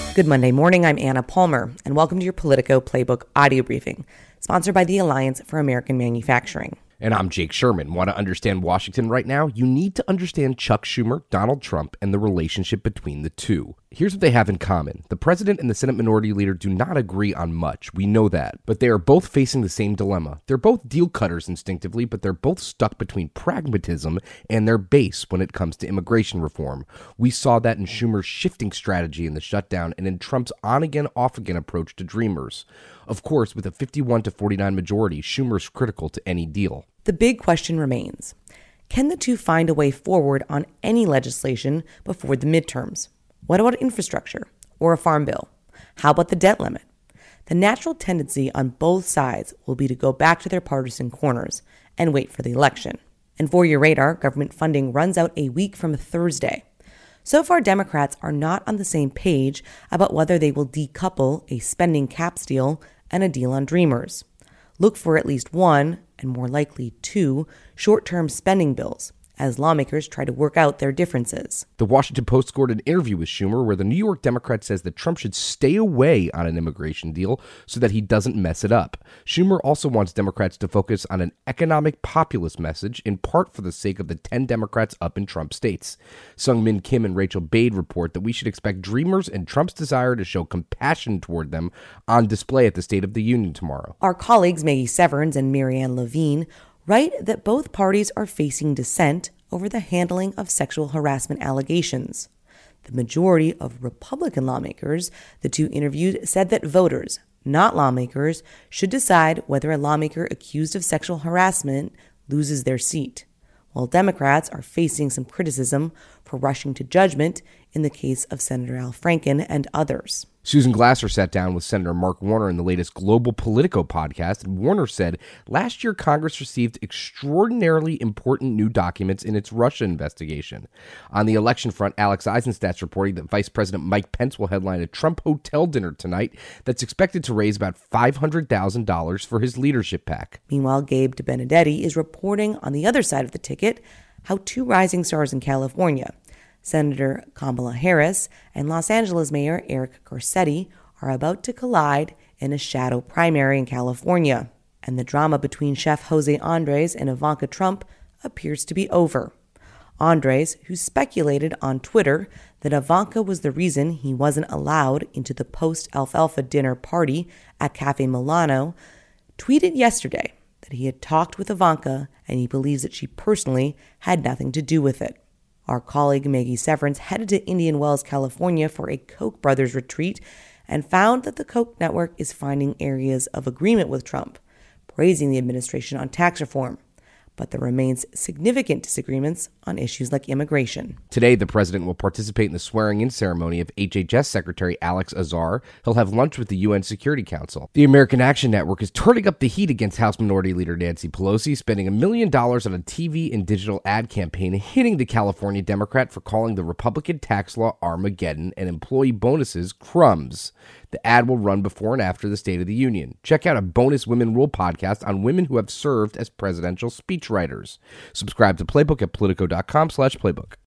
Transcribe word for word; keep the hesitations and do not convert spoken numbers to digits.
Good Monday morning, I'm Anna Palmer, and welcome to your Politico Playbook audio briefing, sponsored by the Alliance for American Manufacturing. And I'm Jake Sherman. Want to understand Washington right now? You need to understand Chuck Schumer, Donald Trump, and the relationship between the two. Here's what they have in common. The president and the Senate Minority Leader do not agree on much. We know that. But they are both facing the same dilemma. They're both deal cutters instinctively, but they're both stuck between pragmatism and their base when it comes to immigration reform. We saw that in Schumer's shifting strategy in the shutdown and in Trump's on-again, off-again approach to Dreamers. Of course, with a fifty-one to forty-nine majority, Schumer's critical to any deal. The big question remains, can the two find a way forward on any legislation before the midterms? What about infrastructure or a farm bill? How about the debt limit? The natural tendency on both sides will be to go back to their partisan corners and wait for the election. And for your radar, government funding runs out a week from Thursday. So far, Democrats are not on the same page about whether they will decouple a spending caps deal and a deal on Dreamers. Look for at least one, and more likely two, short-term spending bills as lawmakers try to work out their differences. The Washington Post scored an interview with Schumer where the New York Democrat says that Trump should stay away on an immigration deal so that he doesn't mess it up. Schumer also wants Democrats to focus on an economic populist message, in part for the sake of the ten Democrats up in Trump states. Sung-Min Kim and Rachel Bade report that we should expect Dreamers and Trump's desire to show compassion toward them on display at the State of the Union tomorrow. Our colleagues Maggie Severns and Marianne Levine write that both parties are facing dissent over the handling of sexual harassment allegations. The majority of Republican lawmakers the two interviewed said that voters, not lawmakers, should decide whether a lawmaker accused of sexual harassment loses their seat, while Democrats are facing some criticism for rushing to judgment in the case of Senator Al Franken and others. Susan Glasser sat down with Senator Mark Warner in the latest Global Politico podcast, and Warner said last year Congress received extraordinarily important new documents in its Russia investigation. On the election front, Alex Eisenstat's reporting that Vice President Mike Pence will headline a Trump hotel dinner tonight that's expected to raise about five hundred thousand dollars for his leadership PAC. Meanwhile, Gabe DeBenedetti is reporting on the other side of the ticket how two rising stars in California, Senator Kamala Harris and Los Angeles Mayor Eric Garcetti, are about to collide in a shadow primary in California, and the drama between Chef Jose Andres and Ivanka Trump appears to be over. Andres, who speculated on Twitter that Ivanka was the reason he wasn't allowed into the post-Alfalfa dinner party at Cafe Milano, tweeted yesterday that he had talked with Ivanka and he believes that she personally had nothing to do with it. Our colleague Maggie Severns headed to Indian Wells, California for a Koch brothers retreat and found that the Koch network is finding areas of agreement with Trump, praising the administration on tax reform. But there remains significant disagreements on issues like immigration. Today, the president will participate in the swearing-in ceremony of H H S Secretary Alex Azar. He'll have lunch with the U N Security Council. The American Action Network is turning up the heat against House Minority Leader Nancy Pelosi, spending a million dollars on a T V and digital ad campaign hitting the California Democrat for calling the Republican tax law Armageddon and employee bonuses crumbs. The ad will run before and after the State of the Union. Check out a bonus Women Rule podcast on women who have served as presidential speechwriters. Subscribe to Playbook at Politico dot com slash playbook.